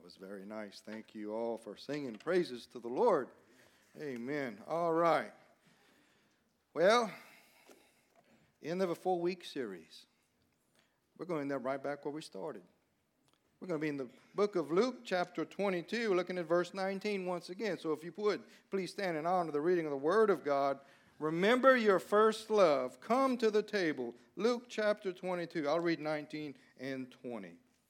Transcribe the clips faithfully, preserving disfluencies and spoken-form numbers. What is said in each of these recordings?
was very nice. Thank you all for singing praises to the Lord. Amen. All right. Well, end of a four-week series. We're going there right back where we started. We're going to be in the book of Luke, chapter twenty-two, looking at verse nineteen once again. So if you would, please stand in honor of the reading of the Word of God. Remember your first love. Come to the table. Luke chapter twenty-two. I'll read nineteen and twenty.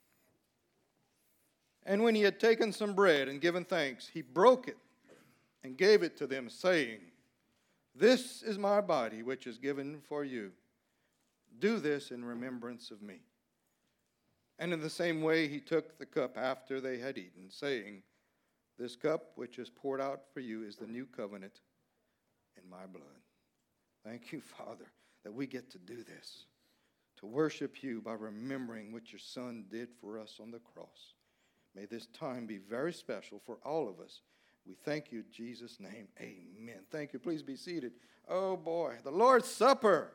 And when he had taken some bread and given thanks, he broke it and gave it to them, saying, "This is my body, which is given for you. Do this in remembrance of me." And in the same way he took the cup after they had eaten, saying, "This cup which is poured out for you is the new covenant in my blood." Thank you, Father, that we get to do this, to worship you by remembering what your Son did for us on the cross. May this time be very special for all of us. We thank you in Jesus' name. Amen. Thank you. Please be seated. Oh, boy. The Lord's Supper.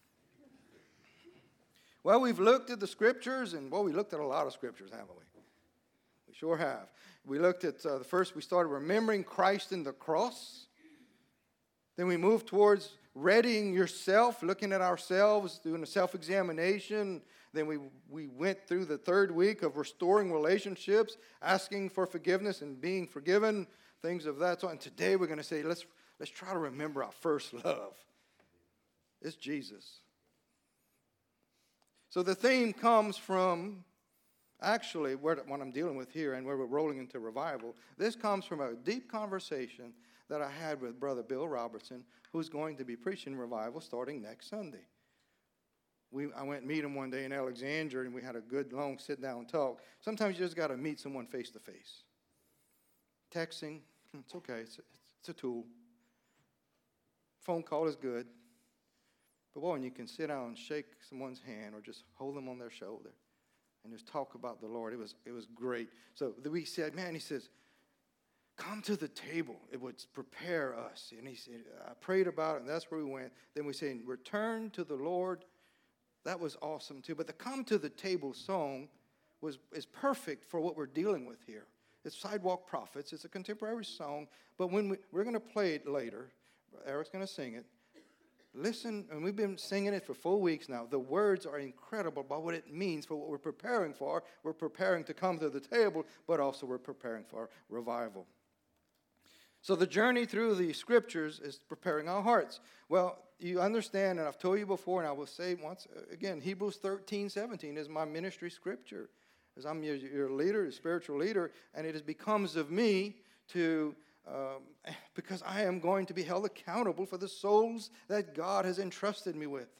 Well, we've looked at the Scriptures, and, well, we looked at a lot of Scriptures, haven't we? We sure have. We looked at, uh, the first we started remembering Christ in the cross. Then we moved towards readying yourself, looking at ourselves, doing a self-examination. Then we, we went through the third week of restoring relationships, asking for forgiveness and being forgiven, things of that sort. And today we're going to say, let's, let's try to remember our first love. It's Jesus. So the theme comes from, actually, what I'm dealing with here and where we're rolling into revival. This comes from a deep conversation that I had with Brother Bill Robertson, who's going to be preaching revival starting next Sunday. We, I went and meet him one day in Alexandria, and we had a good, long sit-down talk. Sometimes you just got to meet someone face-to-face. Texting, it's okay. It's a, it's a tool. Phone call is good. But, boy, when you can sit down and shake someone's hand or just hold them on their shoulder and just talk about the Lord, it was, it was great. So we said, man, he says, come to the table. It would prepare us. And he said, I prayed about it, and that's where we went. Then we said, return to the Lord. That was awesome, too. But the come to the table song was is perfect for what we're dealing with here. It's Sidewalk Prophets. It's a contemporary song. But when we, we're going to play it later, Eric's going to sing it. Listen, and we've been singing it for four weeks now. The words are incredible about what it means for what we're preparing for. We're preparing to come to the table, but also we're preparing for revival. So the journey through the Scriptures is preparing our hearts. Well, you understand, and I've told you before, and I will say once again, Hebrews thirteen seventeen is my ministry scripture. As I'm your, your leader, your spiritual leader, and it is becomes of me to, um, because I am going to be held accountable for the souls that God has entrusted me with.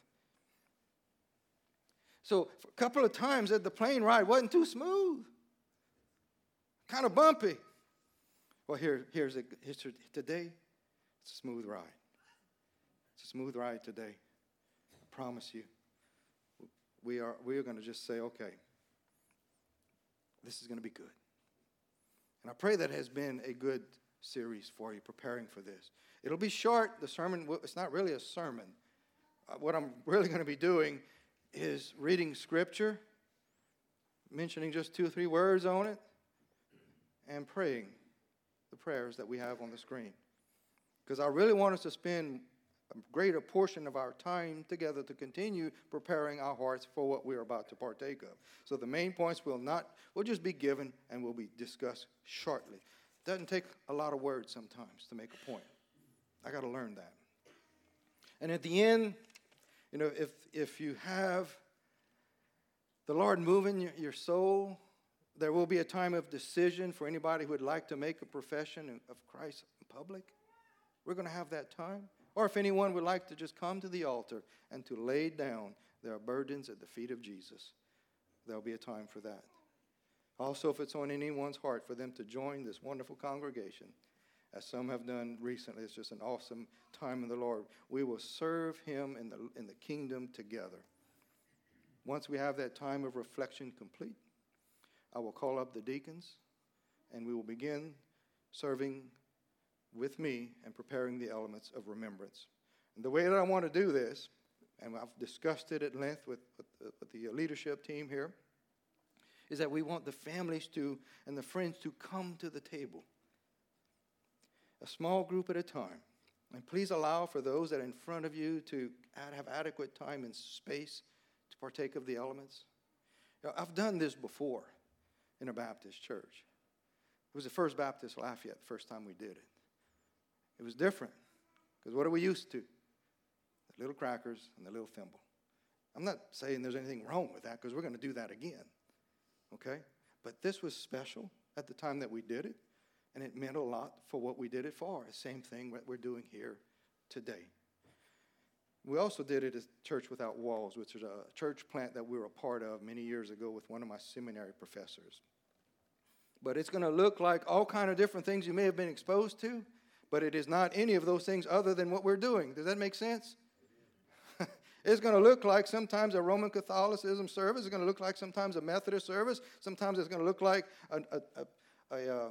So a couple of times that the plane ride wasn't too smooth, kind of bumpy. Well, here, here's a, here's today, it's a smooth ride. It's a smooth ride today. I promise you. We are, we are going to just say, okay, this is going to be good. And I pray that has been a good series for you, preparing for this. It'll be short. The sermon, it's not really a sermon. Uh, what I'm really going to be doing is reading Scripture, mentioning just two or three words on it, and praying the prayers that we have on the screen. Because I really want us to spend a greater portion of our time together to continue preparing our hearts for what we're about to partake of. So the main points will not, will just be given and will be discussed shortly. It doesn't take a lot of words sometimes to make a point. I got to learn that. And at the end, you know, if if you have the Lord moving your, your soul, there will be a time of decision for anybody who would like to make a profession of Christ in public. We're going to have that time. Or if anyone would like to just come to the altar and to lay down their burdens at the feet of Jesus, there'll be a time for that. Also, if it's on anyone's heart for them to join this wonderful congregation, as some have done recently, it's just an awesome time in the Lord. We will serve him in the, in the kingdom together. Once we have that time of reflection complete, I will call up the deacons, and we will begin serving with me and preparing the elements of remembrance. And the way that I want to do this, and I've discussed it at length with, with, with the leadership team here, is that we want the families to and the friends to come to the table. A small group at a time. And please allow for those that are in front of you to have adequate time and space to partake of the elements. You know, I've done this before in a Baptist church. It was the First Baptist Lafayette the first time we did it. It was different because what are we used to? The little crackers and the little thimble. I'm not saying there's anything wrong with that because we're going to do that again. Okay? But this was special at the time that we did it. And it meant a lot for what we did it for. The same thing that we're doing here today. We also did it at Church Without Walls, which is a church plant that we were a part of many years ago with one of my seminary professors. But it's going to look like all kind of different things you may have been exposed to, but it is not any of those things other than what we're doing. Does that make sense? It's going to look like sometimes a Roman Catholicism service. It's going to look like sometimes a Methodist service. Sometimes it's going to look like a... a, a, a, a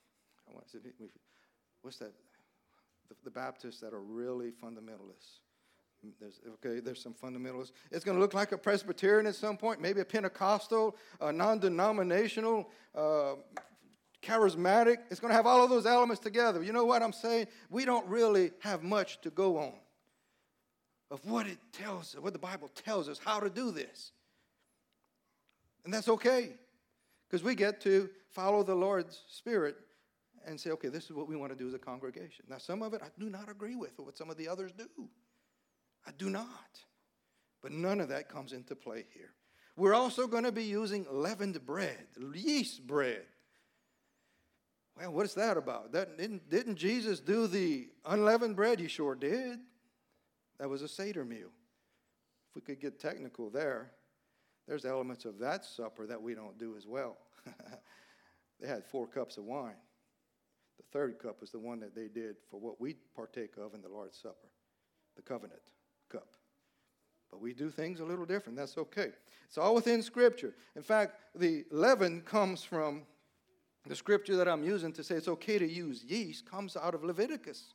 What's that? The, the Baptists that are really fundamentalists. There's, okay, there's some fundamentalists. It's going to look like a Presbyterian at some point, maybe a Pentecostal, a non-denominational, uh, charismatic. It's going to have all of those elements together. You know what I'm saying? We don't really have much to go on of what it tells, what the Bible tells us how to do this. And that's okay, because we get to follow the Lord's Spirit and say, okay, this is what we want to do as a congregation. Now, some of it I do not agree with, or what some of the others do. I do not. But none of that comes into play here. We're also going to be using leavened bread, yeast bread. Well, what is that about? That, didn't, didn't Jesus do the unleavened bread? He sure did. That was a Seder meal. If we could get technical there, there's elements of that supper that we don't do as well. They had four cups of wine. The third cup was the one that they did for what we partake of in the Lord's Supper, the covenant cup. But we do things a little different. That's okay. It's all within Scripture. In fact, the leaven comes from the Scripture that I'm using to say it's okay to use yeast, comes out of Leviticus.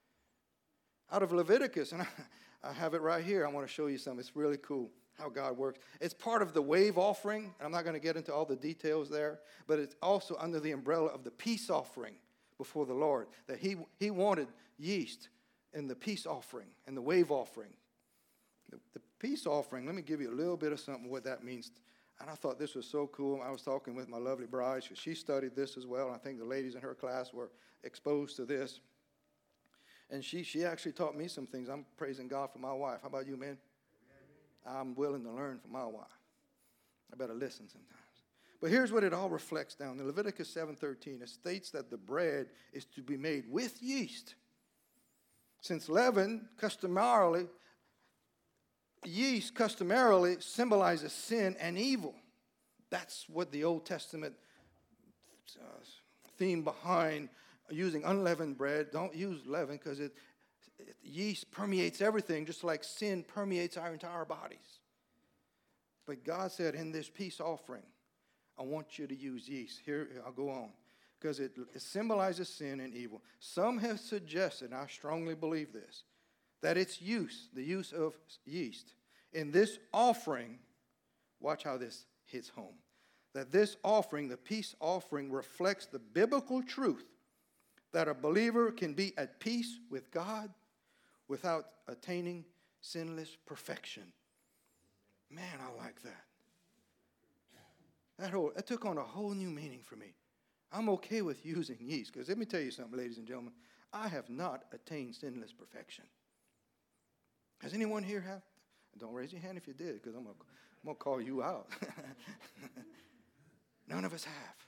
Out of Leviticus. And I, I have it right here. I want to show you something. It's really cool how God works. It's part of the wave offering. I'm not going to get into all the details there, but it's also under the umbrella of the peace offering before the Lord, that he, he wanted yeast in the peace offering and the wave offering. The, the peace offering, let me give you a little bit of something what that means. And I thought this was so cool. I was talking with my lovely bride. She, she studied this as well. And I think the ladies in her class were exposed to this. And she, she actually taught me some things. I'm praising God for my wife. How about you, man? I'm willing to learn from my wife. I better listen sometimes. But here's what it all reflects down. In Leviticus seven thirteen, it states that the bread is to be made with yeast. Since leaven customarily, yeast customarily symbolizes sin and evil. That's what the Old Testament uh, theme behind using unleavened bread. Don't use leaven because it, it, yeast permeates everything, just like sin permeates our entire bodies. But God said in this peace offering, I want you to use yeast. Here, I'll go on. Because it, it symbolizes sin and evil. Some have suggested, and I strongly believe this, that its use, the use of yeast, in this offering, watch how this hits home, that this offering, the peace offering, reflects the biblical truth that a believer can be at peace with God without attaining sinless perfection. Man, I like that. That, whole, that took on a whole new meaning for me. I'm okay with using yeast, because let me tell you something, ladies and gentlemen. I have not attained sinless perfection. Has anyone here have? Don't raise your hand if you did, because I'm going to call you out. None of us have.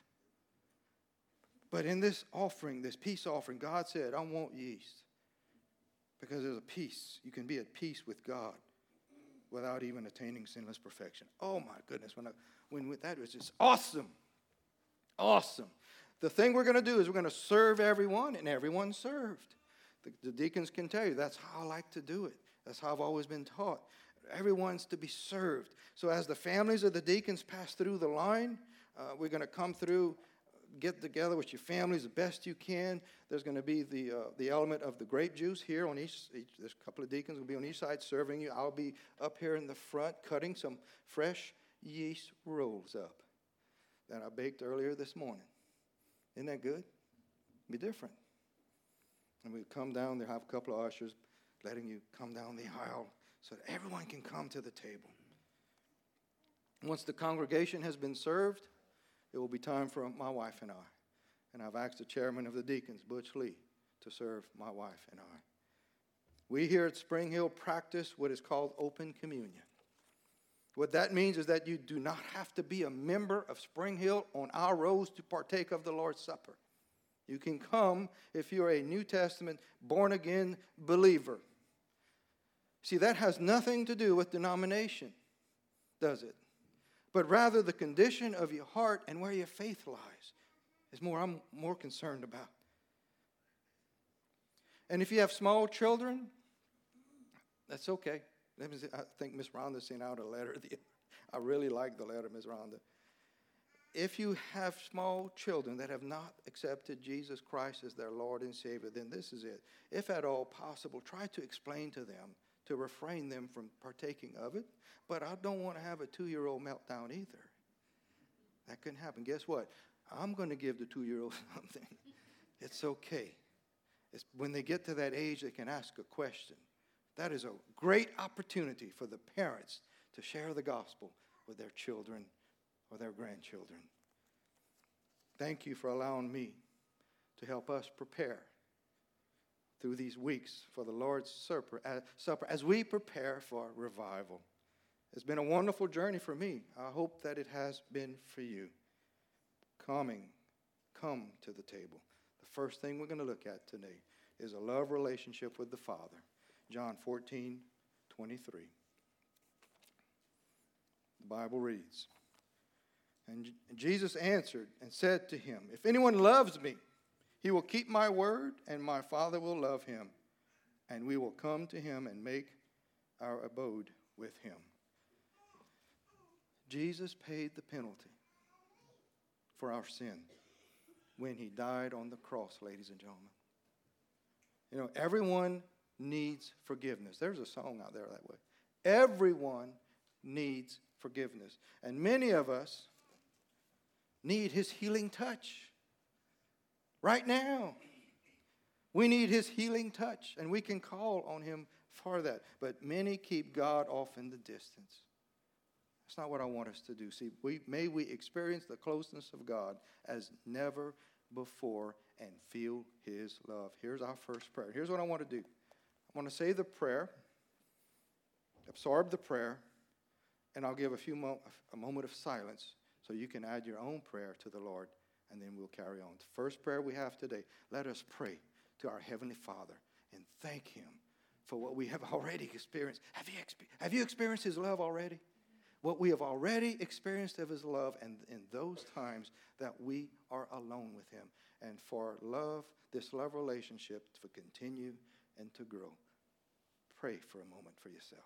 But in this offering, this peace offering, God said, I want yeast. Because there's a peace. You can be at peace with God without even attaining sinless perfection. Oh, my goodness. When I, when with that was just awesome. Awesome. The thing we're going to do is we're going to serve everyone, and everyone served. The, the deacons can tell you that's how I like to do it. That's how I've always been taught. Everyone's to be served. So as the families of the deacons pass through the line, uh, we're going to come through, get together with your families the best you can. There's going to be the uh, the element of the grape juice here on each, each. There's a couple of deacons will be on each side serving you. I'll be up here in the front cutting some fresh yeast rolls up. that I baked earlier this morning. Isn't that good? Be different. And we come down there, have a couple of ushers letting you come down the aisle so that everyone can come to the table. Once the congregation has been served, it will be time for my wife and I. And I've asked the chairman of the deacons, Butch Lee, to serve my wife and I. We here at Spring Hill practice what is called open communion. What that means is that you do not have to be a member of Spring Hill on our rows to partake of the Lord's Supper. You can come if you're a New Testament, born-again believer. See, that has nothing to do with denomination, does it? But rather the condition of your heart and where your faith lies is more I'm more concerned about. And if you have small children, that's okay. Let me see, I think Miss Rhonda sent out a letter. I really like the letter, Miss Rhonda. If you have small children that have not accepted Jesus Christ as their Lord and Savior, then this is it. If at all possible, try to explain to them, to refrain them from partaking of it. But I don't want to have a two-year-old meltdown either. That couldn't happen. Guess what? I'm going to give the two-year-old something. It's okay. It's when they get to that age, they can ask a question. That is a great opportunity for the parents to share the gospel with their children or their grandchildren. Thank you for allowing me to help us prepare through these weeks for the Lord's Supper as, supper as we prepare for revival. It's been a wonderful journey for me. I hope that it has been for you. Coming, come to the table. The first thing we're going to look at today is a love relationship with the Father. John fourteen twenty-three. The Bible reads, and Jesus answered and said to him, if anyone loves me, he will keep my word, and my Father will love him, and we will come to him and make our abode with him. Jesus paid the penalty for our sin when he died on the cross, ladies and gentlemen. You know, everyone needs forgiveness. There's a song out there that way. Everyone needs forgiveness. And many of us need his healing touch. Right now, we need his healing touch, and we can call on him for that. But many keep God off in the distance. That's not what I want us to do. See, we, may we experience the closeness of God as never before and feel his love. Here's our first prayer. Here's what I want to do. I want to say the prayer, absorb the prayer, and I'll give a few mo- a moment of silence so you can add your own prayer to the Lord, and then we'll carry on. The first prayer we have today, let us pray to our Heavenly Father and thank him for what we have already experienced. Have you, expe- have you experienced his love already? What we have already experienced of his love, and in those times that we are alone with him. And for love, this love relationship to continue and to grow. Pray for a moment for yourself.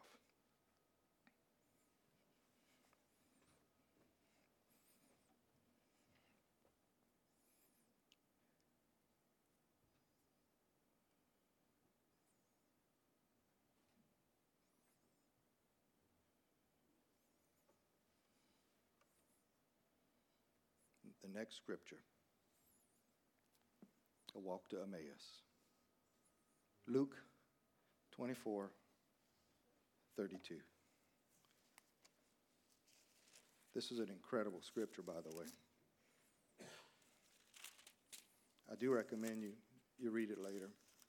The next scripture, a walk to Emmaus. Luke twenty-four thirty-two. This is an incredible scripture, by the way. I do recommend you, you read it later.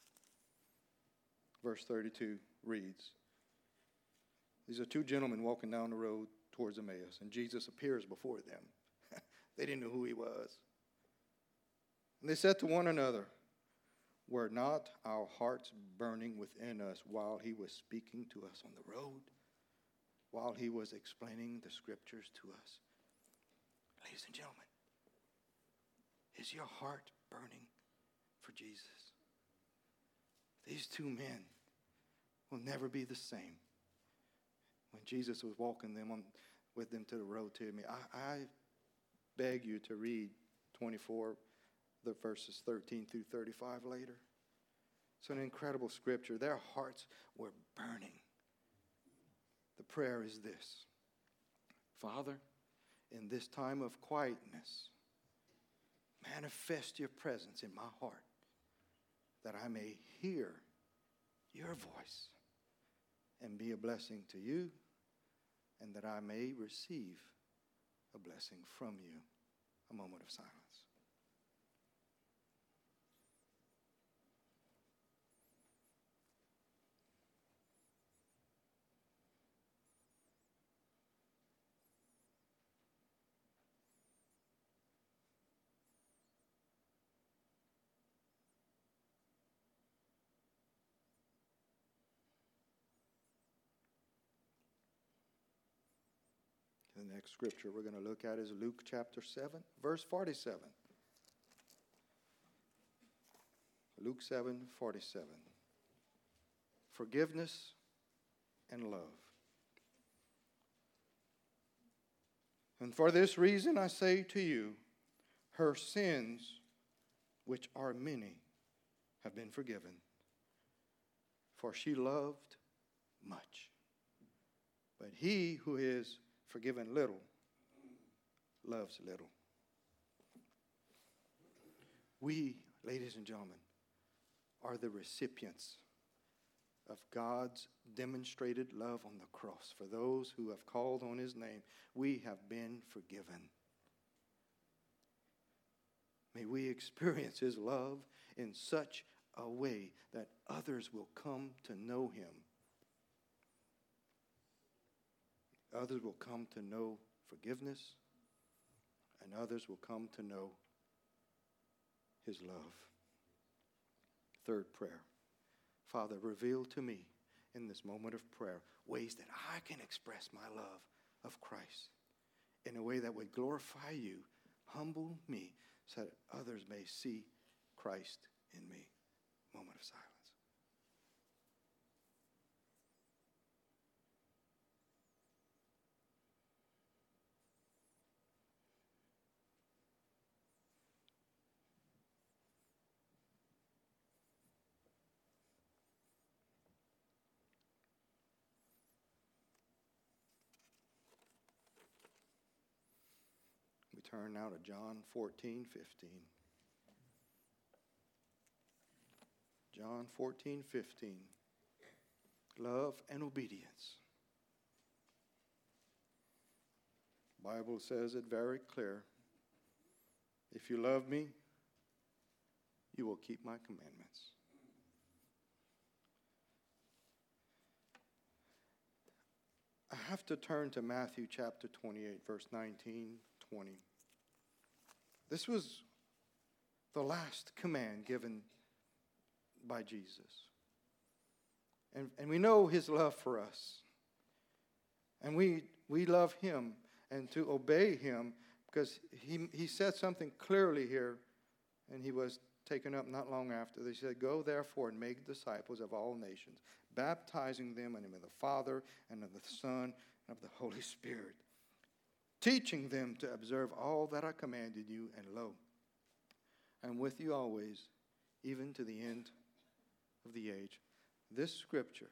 Verse thirty-two reads, these are two gentlemen walking down the road towards Emmaus, and Jesus appears before them. They didn't know who he was. And they said to one another, were not our hearts burning within us while he was speaking to us on the road, while he was explaining the scriptures to us? Ladies and gentlemen, is your heart burning for Jesus? These two men will never be the same. When Jesus was walking them on, with them to the road to me, I, I beg you to read twenty-four, the verses thirteen through thirty-five later. It's an incredible scripture. Their hearts were burning. The prayer is this: Father, in this time of quietness, manifest your presence in my heart, that I may hear your voice and be a blessing to you, and that I may receive a blessing from you. A moment of silence. The next scripture we're going to look at is Luke chapter seven, verse forty-seven. Luke seven, forty-seven. Forgiveness and love. And for this reason I say to you, her sins, which are many, have been forgiven, for she loved much. But he who is forgiven little loves little. We, ladies and gentlemen, are the recipients of God's demonstrated love on the cross. For those who have called on his name, we have been forgiven. May we experience his love in such a way that others will come to know him. Others will come to know forgiveness, and others will come to know his love. Third prayer. Father, reveal to me in this moment of prayer ways that I can express my love of Christ in a way that would glorify you, humble me, so that others may see Christ in me. Moment of silence. Turn now to John fourteen, fifteen. John fourteen, fifteen. Love and obedience. The Bible says it very clear. If you love me, you will keep my commandments. I have to turn to Matthew chapter twenty-eight, verse nineteen, twenty. This was the last command given by Jesus. And, and we know his love for us. And we, we love him and to obey him because he, he said something clearly here, and he was taken up not long after. He said, "Go therefore and make disciples of all nations, baptizing them in the name of the Father and of the Son and of the Holy Spirit, teaching them to observe all that I commanded you, and lo, I'm with you always, even to the end of the age." This scripture,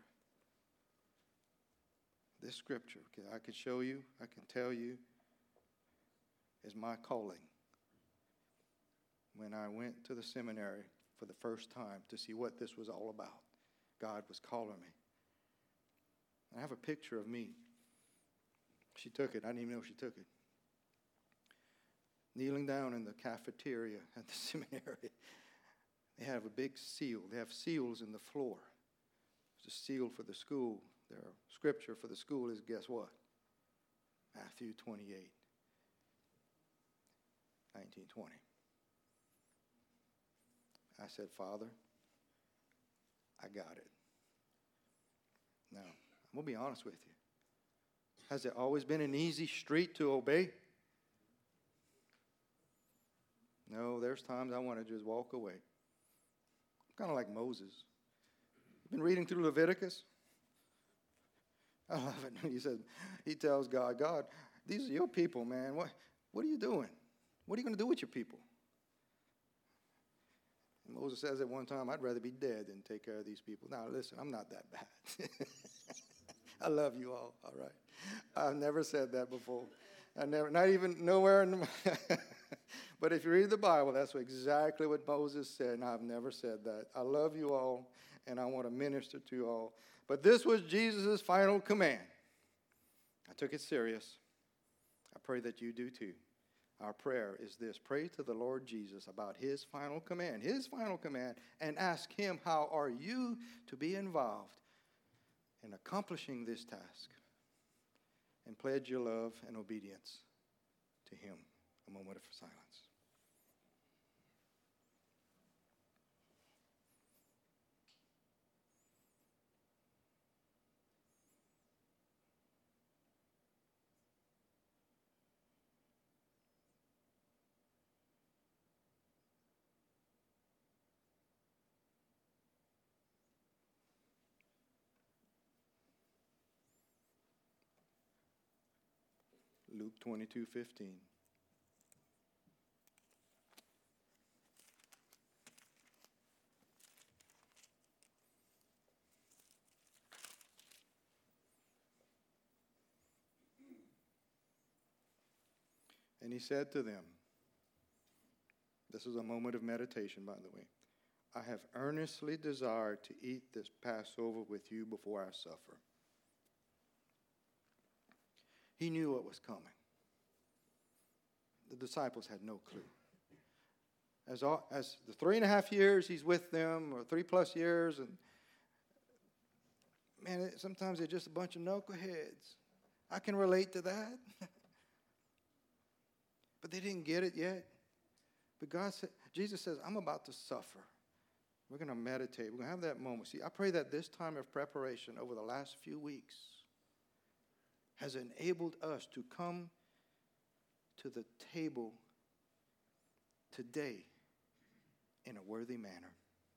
this scripture, I can show you, I can tell you, is my calling. When I went to the seminary for the first time to see what this was all about, God was calling me. I have a picture of me. She took it. I didn't even know she took it. Kneeling down in the cafeteria at the seminary. They have a big seal. They have seals in the floor. It's a seal for the school. Their scripture for the school is, guess what? Matthew twenty-eight, nineteen, twenty. I said, "Father, I got it." Now, I'm going to be honest with you. Has it always been an easy street to obey? No, there's times I want to just walk away. I'm kind of like Moses. You've been reading through Leviticus? I love it. He said, he tells God, "God, these are your people, man. What, what are you doing? What are you going to do with your people?" And Moses says at one time, "I'd rather be dead than take care of these people." Now, listen, I'm not that bad. I love you all, all right? I've never said that before. I never, not even nowhere in the, but if you read the Bible, that's exactly what Moses said, and I've never said that. I love you all, and I want to minister to you all. But this was Jesus' final command. I took it serious. I pray that you do too. Our prayer is this: pray to the Lord Jesus about his final command, his final command, and ask him, how are you to be involved in accomplishing this task? And pledge your love and obedience to him. A moment of silence. Luke twenty-two fifteen. And he said to them, this is a moment of meditation, by the way, I have earnestly desired to eat this Passover with you before I suffer. He knew what was coming. The disciples had no clue. As, all, as the three and a half years he's with them, or three plus years, and man, it, sometimes they're just a bunch of knuckleheads. I can relate to that. But they didn't get it yet. But God said, Jesus says, I'm about to suffer. We're going to meditate. We're going to have that moment. See, I pray that this time of preparation over the last few weeks has enabled us to come to the table today in a worthy manner.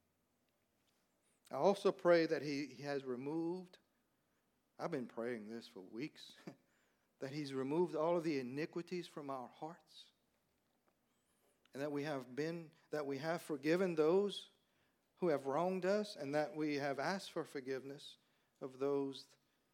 I also pray that he, he has removed, I've been praying this for weeks, that he's removed all of the iniquities from our hearts, and that we have been, that we have forgiven those who have wronged us, and that we have asked for forgiveness of those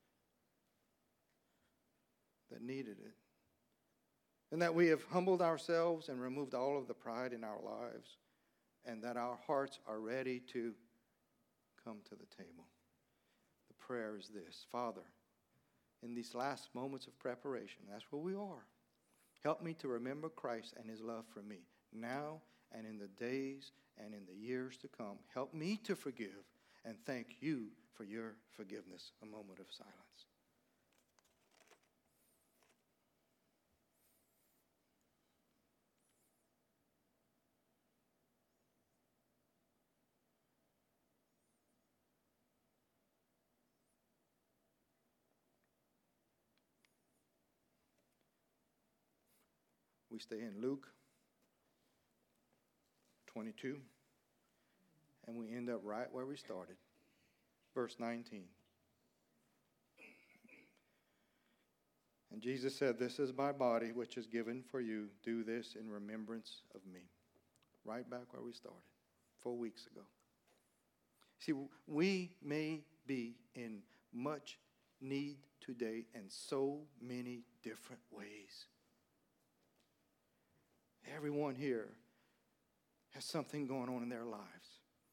that needed it. And that we have humbled ourselves and removed all of the pride in our lives, and that our hearts are ready to come to the table. The prayer is this: Father, in these last moments of preparation, that's where we are, help me to remember Christ and his love for me, now and in the days and in the years to come. Help me to forgive, and thank you for your forgiveness. A moment of silence. We stay in Luke twenty-two, and we end up right where we started, verse nineteen. And Jesus said, this is my body, which is given for you. Do this in remembrance of me. Right back where we started, four weeks ago. See, we may be in much need today in so many different ways. Everyone here has something going on in their lives.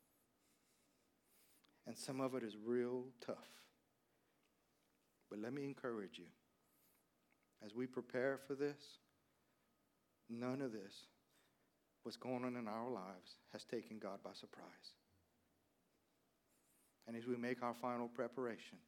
And some of it is real tough. But let me encourage you. As we prepare for this, none of this, what's going on in our lives, has taken God by surprise. And as we make our final preparation,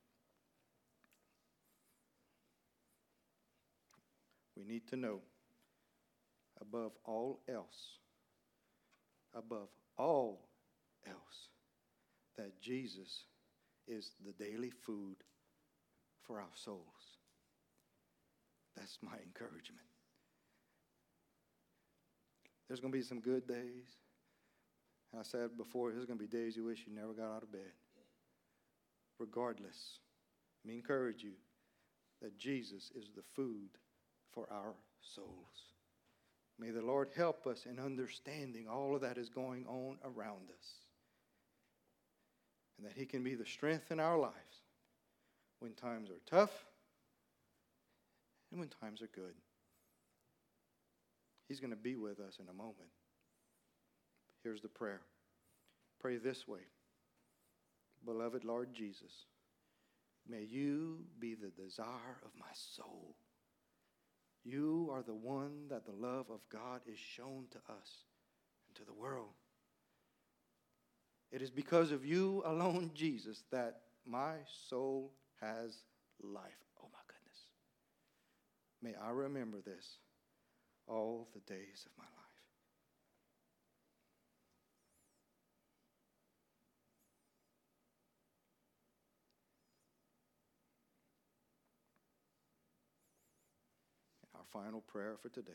we need to know, above all else, above all else, that Jesus is the daily food for our souls. That's my encouragement. There's going to be some good days. I said before, there's going to be days you wish you never got out of bed. Regardless, let me encourage you that Jesus is the food for our souls. May the Lord help us in understanding all of that is going on around us. And that he can be the strength in our lives when times are tough and when times are good. He's going to be with us in a moment. Here's the prayer. Pray this way. Beloved Lord Jesus, may you be the desire of my soul. You are the one that the love of God is shown to us and to the world. It is because of you alone, Jesus, that my soul has life. Oh my goodness. May I remember this all the days of my life. And our final prayer for today.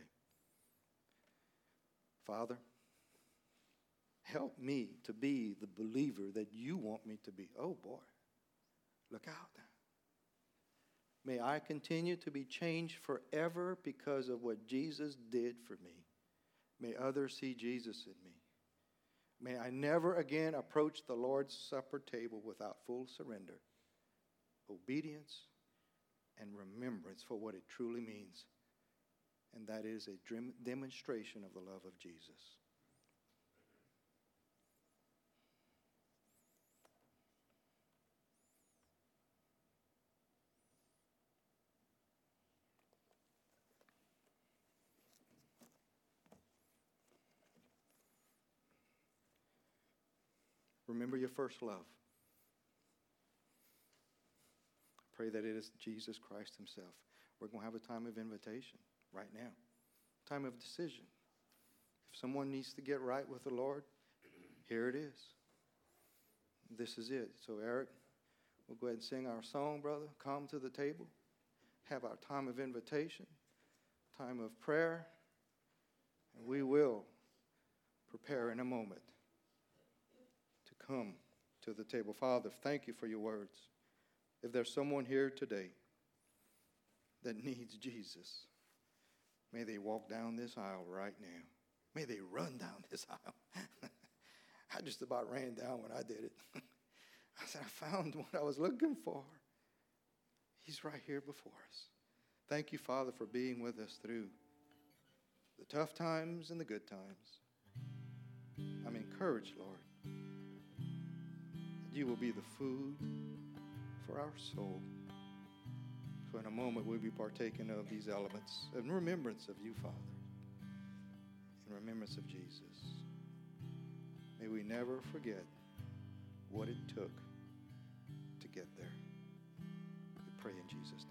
Father, help me to be the believer that you want me to be. Oh boy, look out now. May I continue to be changed forever because of what Jesus did for me. May others see Jesus in me. May I never again approach the Lord's Supper table without full surrender, obedience, and remembrance for what it truly means. And that is a demonstration of the love of Jesus. Remember your first love. Pray that it is Jesus Christ himself. We're going to have a time of invitation right now, time of decision. If someone needs to get right with the Lord, here it is. This is it. So Eric, we'll go ahead and sing our song, brother. Come to the table. Have our time of invitation, time of prayer, and we will prepare in a moment to come to the table. Father, thank you for your words. If there's someone here today that needs Jesus, may they walk down this aisle right now. May they run down this aisle. I just about ran down when I did it. I said, I found what I was looking for. He's right here before us. Thank you, Father, for being with us through the tough times and the good times. I'm encouraged, Lord, that you will be the food for our soul. So in a moment, we'll be partaking of these elements in remembrance of you, Father, in remembrance of Jesus. May we never forget what it took to get there. We pray in Jesus' name.